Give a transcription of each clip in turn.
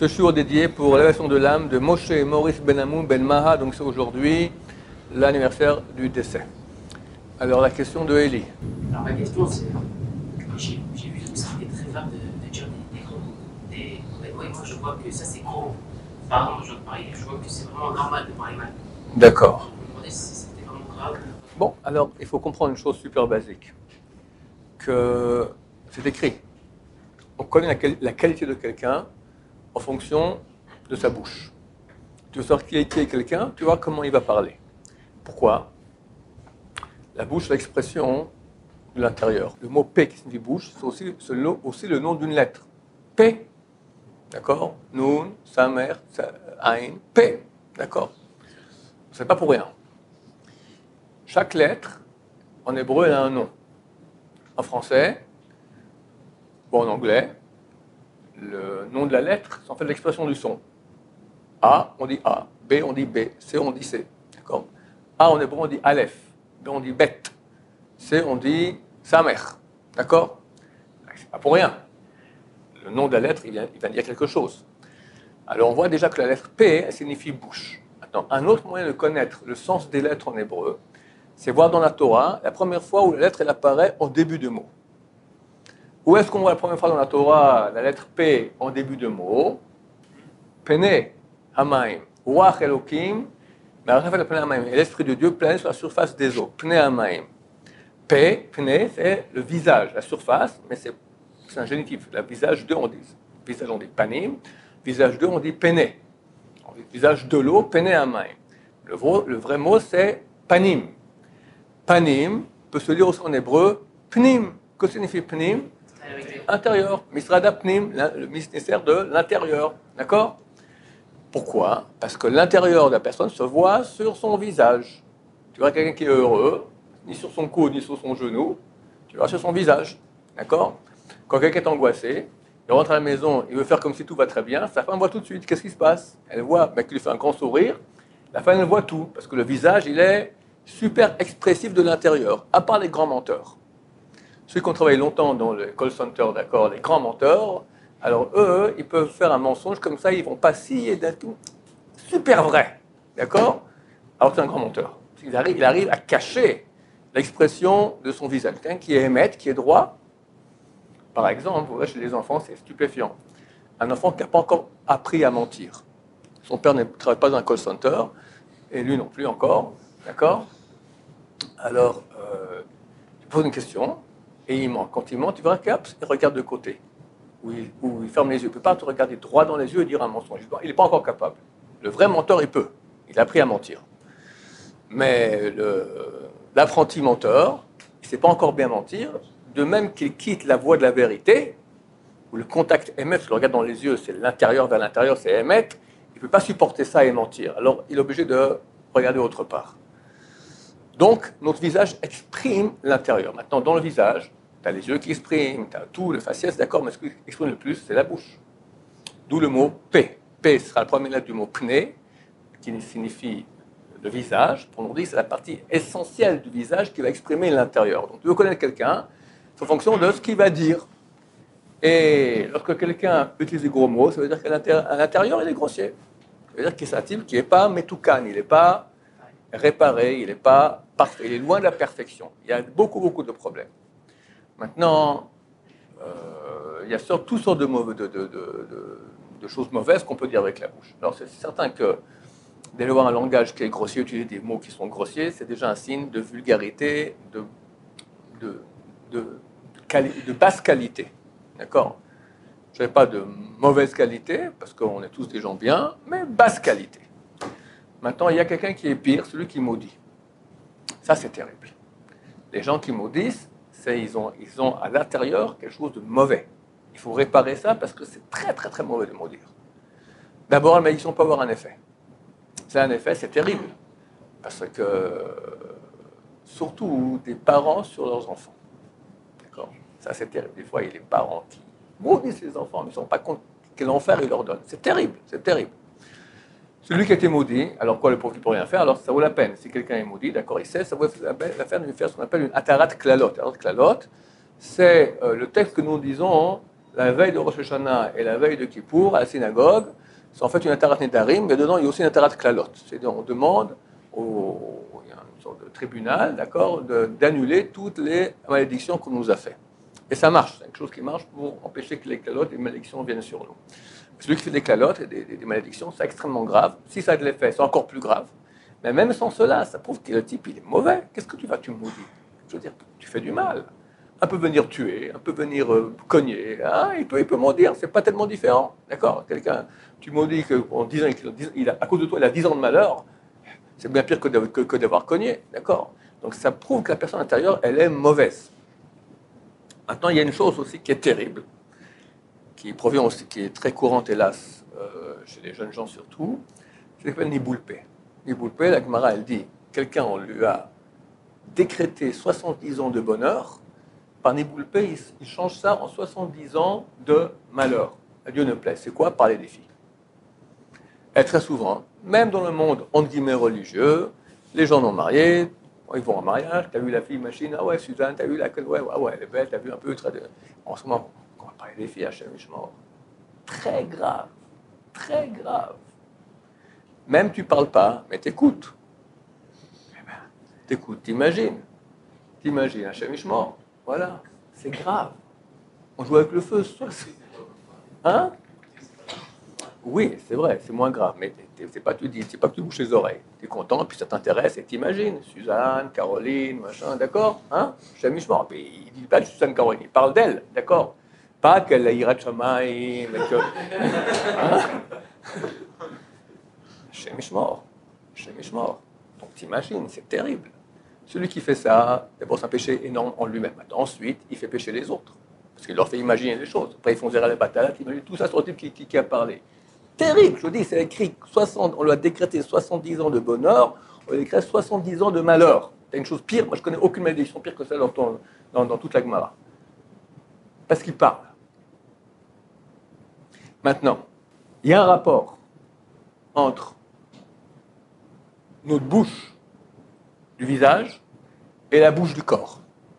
Ce shiur dédié pour l'élévation de l'âme de Moshe et Maurice Ben Amou Ben Maha, donc c'est aujourd'hui l'anniversaire du décès. Alors la question de Eli. Alors ma question c'est, j'ai vu que c'était très vague de dire des gros mots. Ouais, moi je vois que ça c'est gros. Pardon, je parle, je vois que c'est vraiment normal de parler mal. D'accord. Je me demandais si c'était vraiment grave. Bon, alors il faut comprendre une chose super basique. Que c'est écrit. On connaît la qualité de quelqu'un en fonction de sa bouche. Tu veux savoir qui est quelqu'un, tu vois comment il va parler. Pourquoi? La bouche, c'est l'expression de l'intérieur. Le mot P qui signifie bouche, c'est aussi le nom d'une lettre. P. D'accord? Nun, Samer, Ain, P. D'accord? C'est pas pour rien. Chaque lettre, en hébreu, elle a un nom. En français, ou en anglais, le nom de la lettre, c'est en fait l'expression du son. A, on dit A. B, on dit B. C, on dit C. D'accord? A, en hébreu, on dit Aleph. B, on dit Bet. C, on dit Samer. D'accord? C'est pas pour rien. Le nom de la lettre, il va dire quelque chose. Alors, on voit déjà que la lettre P, elle signifie bouche. Maintenant, un autre moyen de connaître le sens des lettres en hébreu, c'est voir dans la Torah la première fois où la lettre elle apparaît en début de mot. Où est-ce qu'on voit la première fois dans la Torah la lettre P en début de mot? Pene Hamaim, Ruach Elokim, et l'Esprit de Dieu planait sur la surface des eaux. Pene Hamaim. Pene, c'est le visage, la surface, mais c'est un génitif. Le visage 2, on dit panim. Visage 2, on dit pene. Visage de l'eau, pene Hamaim. Le vrai mot, c'est panim. Panim peut se lire aussi en hébreu pnim. Que signifie pnim? Intérieur. Misrada pnim, le ministère de l'intérieur. D'accord? Pourquoi? Parce que l'intérieur de la personne se voit sur son visage. Tu vois quelqu'un qui est heureux, ni sur son coude, ni sur son genou, tu vois sur son visage. D'accord? Quand quelqu'un est angoissé, il rentre à la maison, il veut faire comme si tout va très bien, sa femme voit tout de suite. Qu'est-ce qui se passe? Elle voit, mais qu'il lui fait un grand sourire, la femme elle voit tout, parce que le visage, il est super expressif de l'intérieur, à part les grands menteurs. Ceux qui ont travaillé longtemps dans le call center, d'accord, les grands menteurs, alors eux, ils peuvent faire un mensonge comme ça, ils vont pas scier d'un tout super vrai, d'accord? Alors c'est un grand menteur. Il arrive à cacher l'expression de son visage. Quelqu'un qui est émette, qui est droit, par exemple, vous voyez, chez les enfants, c'est stupéfiant. Un enfant qui n'a pas encore appris à mentir. Son père ne travaille pas dans un call center, et lui non plus encore, d'accord? Alors, tu poses une question, et il ment. Quand il ment, tu verras qu'il regarde de côté, ou il ferme les yeux. Il ne peut pas te regarder droit dans les yeux et dire un mensonge. Il n'est pas encore capable. Le vrai menteur, il peut. Il a appris à mentir. Mais l'apprenti menteur, il ne sait pas encore bien mentir, de même qu'il quitte la voie de la vérité, où le contact émet, parce que le regard dans les yeux, c'est l'intérieur vers l'intérieur, c'est émettre, il ne peut pas supporter ça et mentir. Alors, il est obligé de regarder autre part. Donc, notre visage exprime l'intérieur. Maintenant, dans le visage, tu as les yeux qui expriment, tu as tout, le faciès, d'accord, mais ce qui exprime le plus, c'est la bouche. D'où le mot P. P sera la première lettre du mot pne, qui signifie le visage. Pour nous dire, c'est la partie essentielle du visage qui va exprimer l'intérieur. Donc, tu veux connaître quelqu'un, c'est en fonction de ce qu'il va dire. Et lorsque quelqu'un utilise des gros mots, ça veut dire qu'à l'intérieur, il est grossier. Ça veut dire qu'il est un type qui n'est pas metoukan, il n'est pas réparé, il n'est pas parfait, il est loin de la perfection. Il y a beaucoup, beaucoup de problèmes. Maintenant, il y a toutes sortes de choses mauvaises qu'on peut dire avec la bouche. Alors, c'est certain que d'avoir un langage qui est grossier, utiliser des mots qui sont grossiers, c'est déjà un signe de vulgarité, de basse qualité. D'accord? Je n'avais pas de mauvaise qualité, parce qu'on est tous des gens bien, mais basse qualité. Maintenant, il y a quelqu'un qui est pire, celui qui maudit. Ça, c'est terrible. Les gens qui maudissent, ils ont à l'intérieur quelque chose de mauvais. Il faut réparer ça parce que c'est très, très, très mauvais de maudire. D'abord, la malédiction peut avoir un effet. C'est un effet, c'est terrible. Parce que, surtout des parents sur leurs enfants. D'accord? Ça, c'est terrible. Des fois, il y a les parents qui maudissent les enfants, mais ils ne se rendent pas compte quel enfer ils leur donnent. C'est terrible, c'est terrible. Celui qui a été maudit, alors quoi, le pauvre, il ne peut rien faire, alors ça vaut la peine. Si quelqu'un est maudit, d'accord, il sait, ça vaut la peine de lui faire ce qu'on appelle une atarat klalot. Atarat klalot, c'est le texte que nous disons la veille de Rosh Hashanah et la veille de Kippour, à la synagogue, c'est en fait une Atarat Nedarim, mais dedans, il y a aussi une Atarat Klalot. C'est-à-dire, on demande il y a une sorte de tribunal, d'accord, d'annuler toutes les malédictions qu'on nous a faites. Et ça marche, c'est quelque chose qui marche pour empêcher que les Klalot et les malédictions viennent sur nous. Celui qui fait des Klalot et des malédictions, c'est extrêmement grave. Si ça a de l'effet, c'est encore plus grave. Mais même sans cela, ça prouve que le type, il est mauvais. Qu'est-ce que tu maudis? Je veux dire, tu fais du mal. Un peut venir tuer, un peut venir cogner, hein, il peut maudire, c'est pas tellement différent, d'accord? Quelqu'un, tu maudis qu'en 10 ans, à cause de toi, il a 10 ans de malheur, c'est bien pire que d'avoir cogné, d'accord? Donc ça prouve que la personne intérieure, elle est mauvaise. Maintenant, il y a une chose aussi qui est terrible, qui provient aussi, qui est très courante, hélas, chez les jeunes gens surtout, c'est ce qu'on appelle Niboulpé. Niboulpé, la Gemara, elle dit, quelqu'un, on lui a décrété 70 ans de bonheur, par Niboulpé, il change ça en 70 ans de malheur. À Dieu ne plaît. C'est quoi? Parler des filles. Et très souvent, même dans le monde, entre guillemets, religieux, les gens non mariés, ils vont en mariage, t'as vu la fille machine, ah ouais, Suzanne, t'as vu laquelle, ouais, elle est belle, t'as vu un peu, en ce moment, on va parler des filles, Hachem Ishmael. Très grave, très grave. Même tu parles pas, mais t'écoutes. T'écoutes, t'imagines, Hachem Ishmael. Voilà, c'est grave. On joue avec le feu, ce soir. Hein? Oui, c'est vrai, c'est moins grave, mais c'est pas que tu bouges les oreilles. Tu es content, puis ça t'intéresse et t'imagines. Suzanne, Caroline, machin, d'accord? Hein? Chamichement. Puis il dit pas de Suzanne, Caroline, il parle d'elle, d'accord? Pas qu'elle a Yirat Shamaïm, mais que. Hein? Chamichement. Donc t'imagines, c'est terrible. Celui qui fait ça, d'abord, c'est un péché énorme en lui-même. Ensuite, il fait pécher les autres. Parce qu'il leur fait imaginer les choses. Après, ils font zéro la bataille, ils imaginent tout ça sur le type qui a parlé. Terrible, je vous dis, c'est écrit 60, on lui a décrété 70 ans de bonheur, on lui a décrété 70 ans de malheur. C'est une chose pire, moi je connais aucune malédiction pire que celle dans toute la Gemara. Parce qu'il parle. Maintenant, il y a un rapport entre notre bouche du visage et la bouche du corps.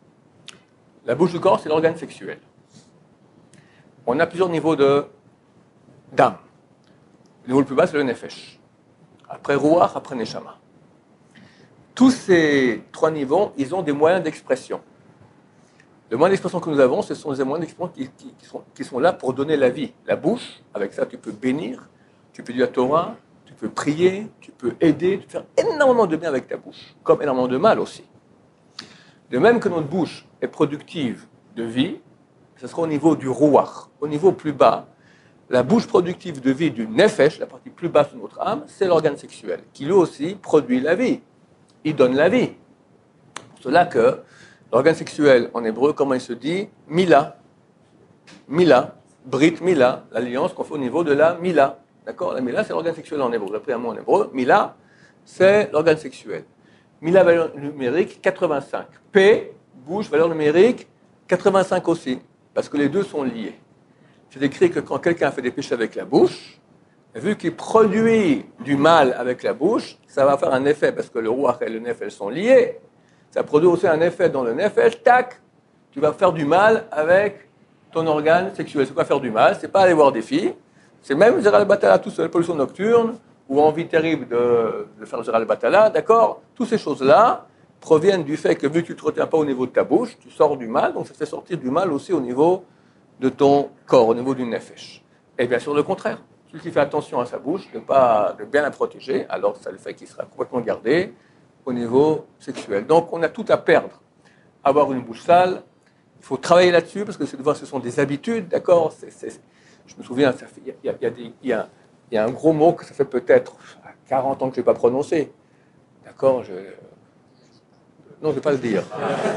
La bouche du corps, c'est l'organe sexuel. On a plusieurs niveaux d'âme. Le niveau le plus bas, c'est le nefesh. Après Ruach, après Neshama. Tous ces trois niveaux, ils ont des moyens d'expression. Le moyen d'expression que nous avons, ce sont des moyens d'expression qui sont là pour donner la vie. La bouche, avec ça, tu peux bénir, tu peux dire la Torah, tu peux prier, tu peux aider, tu peux faire énormément de bien avec ta bouche, comme énormément de mal aussi. De même que notre bouche est productive de vie, ce sera au niveau du Ruach, au niveau plus bas. La bouche productive de vie du nefesh, la partie plus basse de notre âme, c'est l'organe sexuel, qui lui aussi produit la vie. Il donne la vie. Pour cela que l'organe sexuel, en hébreu, comment il se dit? Mila. Mila. Brit Mila, l'alliance qu'on fait au niveau de la Mila. D'accord? La Mila, c'est l'organe sexuel en hébreu. J'ai pris un mot en hébreu. Mila, c'est l'organe sexuel. Mila, valeur numérique, 85. P, bouche, valeur numérique, 85 aussi. Parce que les deux sont liés. C'est écrit que quand quelqu'un fait des péchés avec la bouche, vu qu'il produit du mal avec la bouche, ça va faire un effet, parce que le ruach et le nefesh sont liés. Ça produit aussi un effet dans le nefesh, tac, tu vas faire du mal avec ton organe sexuel. C'est quoi faire du mal? C'est pas aller voir des filles, c'est même Zéral Batala, tout seul, pollution nocturne, ou envie terrible de faire Zéral Batala, d'accord? Toutes ces choses-là proviennent du fait que vu que tu ne te retiens pas au niveau de ta bouche, tu sors du mal, donc ça fait sortir du mal aussi au niveau de ton corps, au niveau du nefesh. Et bien sûr, le contraire. Celui qui fait attention à sa bouche, de bien la protéger, alors ça le fait qu'il sera complètement gardé au niveau sexuel. Donc, on a tout à perdre. Avoir une bouche sale, il faut travailler là-dessus, parce que ce sont des habitudes, d'accord? Je me souviens, il y a un gros mot que ça fait peut-être 40 ans que je n'ai pas prononcé. D'accord? Non, je ne vais pas le dire.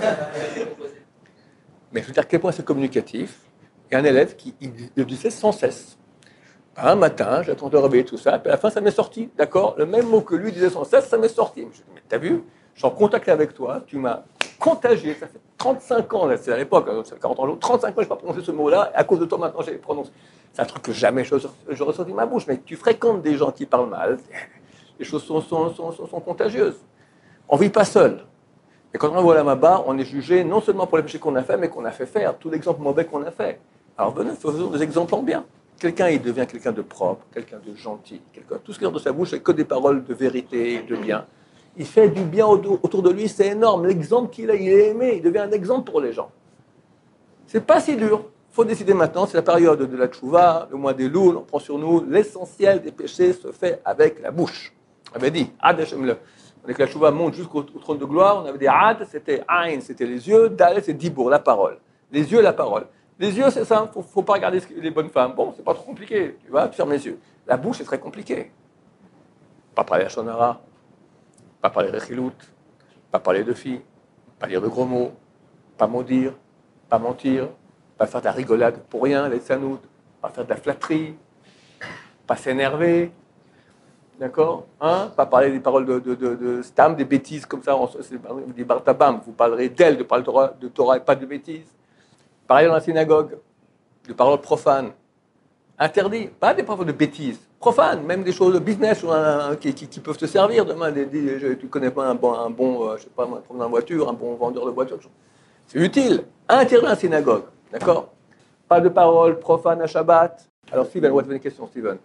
Mais je veux dire à quel point c'est communicatif. Il y a un élève qui le disait sans cesse. Un matin, j'attends de réveiller tout ça, puis à la fin, ça m'est sorti, d'accord? Le même mot que lui disait sans cesse, ça m'est sorti. Je me dis, mais t'as vu? Je suis en contact avec toi, tu m'as contagié, ça fait 35 ans, c'est à l'époque, ça fait 40 ans, 35 ans, je n'ai pas prononcé ce mot-là, et à cause de toi, maintenant, j'ai prononcé. C'est un truc que jamais je ressorti de ma bouche, mais tu fréquentes des gens qui parlent mal, les choses sont contagieuses. On ne vit pas seul. Et quand on voit là-bas, on est jugé non seulement pour les péchés qu'on a fait, mais qu'on a fait faire, tout l'exemple mauvais qu'on a fait. Alors, faisons des exemples en bien. Quelqu'un, il devient quelqu'un de propre, quelqu'un de gentil. Tout ce qui sort de sa bouche, c'est que des paroles de vérité, de bien. Il fait du bien autour de lui, c'est énorme. L'exemple qu'il a, il est aimé, il devient un exemple pour les gens. C'est pas si dur. Il faut décider maintenant, c'est la période de la tchouva, le mois des loups, on prend sur nous, l'essentiel des péchés se fait avec la bouche. On avait dit, Ad Hashem le. Dès que la tchouva monte jusqu'au trône de gloire, on avait dit Ad, c'était Aïn, c'était les yeux, Dal, c'est Dibour, la parole. Les yeux, la parole. Les yeux, c'est ça, il ne faut pas regarder les bonnes femmes. Bon, c'est pas trop compliqué, tu vois, tu fermes les yeux. La bouche, c'est très compliqué. Pas parler à Shonara, pas parler de Chilout, pas parler de filles, pas dire de gros mots, pas maudire, pas mentir, pas faire de la rigolade pour rien, les sanoutes, pas faire de la flatterie, pas s'énerver, d'accord, hein? Pas parler des paroles de stam, des bêtises comme ça, des bartabam, vous parlerez d'elle, de parler de Torah et pas de bêtises. Parler dans la synagogue, de paroles profanes, interdit, pas des paroles de bêtises, profanes, même des choses de business qui peuvent te servir demain. Tu connais pas un bon je sais pas, un promeneur en voiture, un bon vendeur de voiture, c'est utile. Interdit dans la synagogue, d'accord? Pas de paroles profanes à Shabbat. Alors Steven, on va te poser une question, Steven.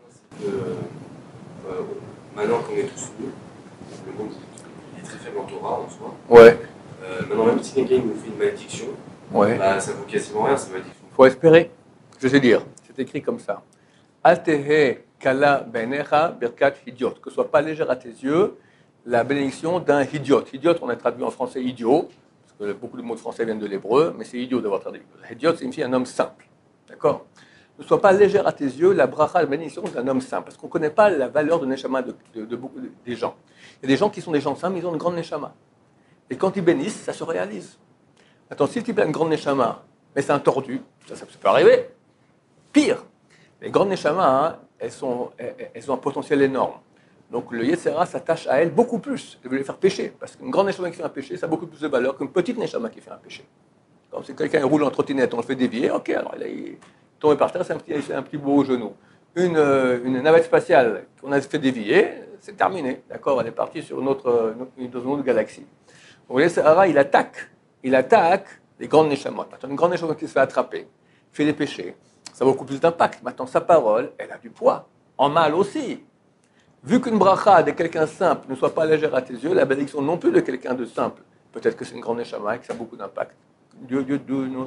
Maintenant qu'on est tous venus, le monde est très faible en Torah en soi. Ouais. Maintenant, même si quelqu'un nous fait une malédiction, Ouais. bah, ça ne vaut quasiment rien, cette malédiction. Il faut espérer. Je sais dire, c'est écrit comme ça. Altehe kala benecha birkat hidiot. Que ce soit pas légère à tes yeux la bénédiction d'un hidiot. Hidiot, on a traduit en français idiot, parce que beaucoup de mots de français viennent de l'hébreu, mais c'est idiot d'avoir traduit. Hidiot signifie un homme simple. D'accord? Ne soit pas légère à tes yeux la bracha, la bénédiction d'un homme simple, parce qu'on ne connaît pas la valeur de neshama de beaucoup des gens. Il y a des gens qui sont des gens simples, ils ont une grande neshama. Et quand ils bénissent, ça se réalise. Attends, si tu as une grande neshama, mais c'est un tordu, ça peut arriver. Pire, les grandes neshamas, hein, elles ont un potentiel énorme. Donc le Yetzera s'attache à elles beaucoup plus. Elle veut les faire pécher. Parce qu'une grande neshama qui fait un péché, ça a beaucoup plus de valeur qu'une petite neshama qui fait un péché. Comme si quelqu'un roule en trottinette, on le fait dévier, ok, alors il tombe par terre, c'est un petit bout au genou. Une navette spatiale qu'on a fait dévier, c'est terminé. D'accord, elle est partie sur une autre galaxie. Donc le Yetzera, il attaque les grandes neshamot. Maintenant, une grande neshama qui se fait attraper, fait des péchés, ça a beaucoup plus d'impact. Maintenant, sa parole, elle a du poids. En mal aussi. Vu qu'une bracha de quelqu'un simple ne soit pas légère à tes yeux, la bénédiction non plus de quelqu'un de simple, peut-être que c'est une grande neshama et que ça a beaucoup d'impact. Dieu nous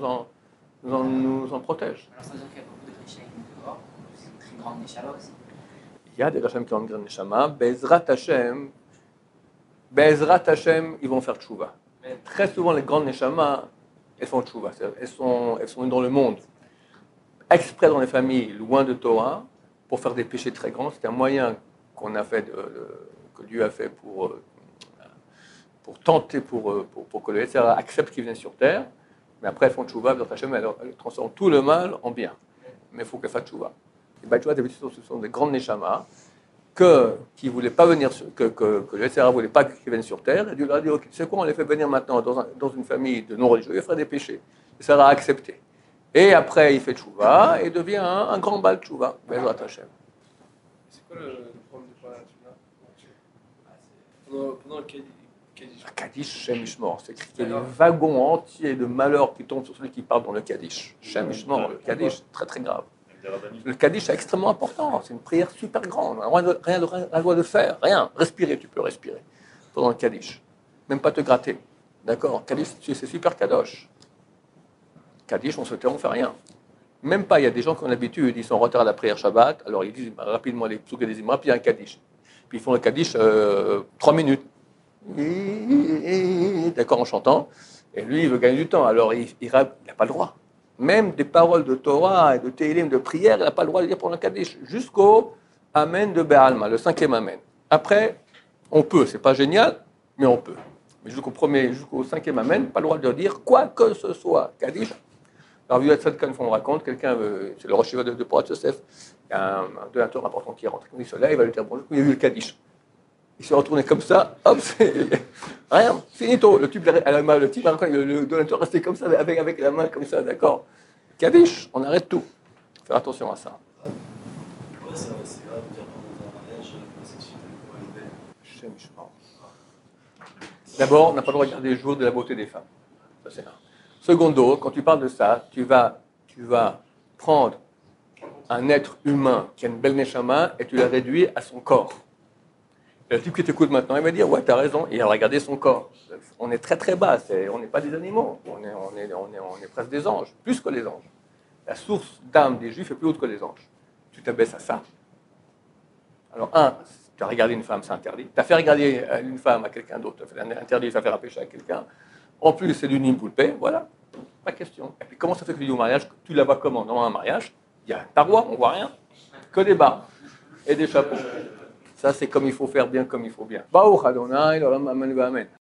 en protège. Alors ça veut dire qu'il y a beaucoup de riches dehors, c'est une très grande neshama aussi. Il y a des racham qui ont une grande neshama. Bezrat Hashem, ils vont faire tchouva. Très souvent, les grandes neshamas, elles font tchouva. Elles sont dans le monde, exprès dans les familles, loin de Torah, pour faire des péchés très grands. C'est un moyen qu'on a fait, que Dieu a fait pour tenter, pour que le Yetzirah accepte qu'il vienne sur terre. Mais après, elles font tchouva, elles transforment tout le mal en bien. Mais il faut qu'elles fassent tchouva. Et bien, tu vois, ce sont des grandes neshamas qui ne voulaient pas venir, que le Yetzirah ne voulait pas qu'ils viennent sur terre. Et Dieu leur a dit, ok, tu sais quoi, on les fait venir maintenant dans une famille de non-religieux, ils feraient des péchés. Le Yetzirah a accepté. Et après, il fait tchouva et devient un grand bal tchouva. Bezrat Hashem. C'est quoi le problème de parler là pendant le Kaddish? Kaddish, Shem Ishmor. C'est écrit qu'il y a des wagons entiers de malheur qui tombent sur celui qui parle dans le Kaddish. Shem Ishmor, le Kaddish, très très grave. Le Kaddish est extrêmement important. C'est une prière super grande. Rien de faire. Rien. Respirer, tu peux respirer pendant le Kaddish. Même pas te gratter. D'accord? Kaddish, c'est super kadosh. Kaddish, on se tait, on ne fait rien. Même pas, il y a des gens qui ont l'habitude, ils sont en retard à la prière Shabbat, alors ils disent rapidement les psukim des imams, puis il y a un Kaddish. Puis ils font le Kaddish 3 minutes. D'accord, en chantant. Et lui, il veut gagner du temps, alors il n'a pas le droit. Même des paroles de Torah et de Tehillim, de prière, il n'a pas le droit de dire pour le Kaddish, jusqu'au Amen de Be'alma, le 5e Amen. Après, on peut, c'est pas génial, mais on peut. Mais jusqu'au 5e Amen, pas le droit de dire quoi que ce soit. Kaddish. Alors, Vieux Tzadkan, on me raconte, quelqu'un, c'est le Rosh Hashanah de Porat Yosef, il y a un donateur important qui rentre. Quand il se lève, il va lui dire bonjour, il y a eu le Kaddish. Il s'est retourné comme ça, hop, c'est rien, finito. Le type, le donateur restait comme ça, avec la main comme ça, d'accord. Kaddish, on arrête tout. Faire attention à ça. Ouais, c'est grave de dire pendant un mariage, homosexuel pour une belle. Shem Ishmor. D'abord, on n'a pas le droit de regarder les jours de la beauté des femmes. Ça, c'est un. Secondo, quand tu parles de ça, tu vas prendre un être humain qui a une belle neshama et tu l'as réduit à son corps. Et le type qui t'écoute maintenant, il va dire, ouais, t'as raison, et il a regardé son corps. On est très très bas, on n'est pas des animaux, on est presque des anges, plus que les anges. La source d'âme des juifs est plus haute que les anges. Tu t'abaisses à ça. Alors, tu as regardé une femme, c'est interdit. Tu as fait regarder une femme à quelqu'un d'autre, tu as fait interdit de faire un péché à quelqu'un. En plus, c'est du nimpoulpé, voilà, pas question. Et puis, comment ça fait que tu dis au mariage, tu la vois comment? Dans un mariage, il y a un parois, on ne voit rien, que des bas et des chapeaux. Ça, c'est comme il faut faire bien, comme il faut bien. Baruch Adonai, l'olam amen v'amen.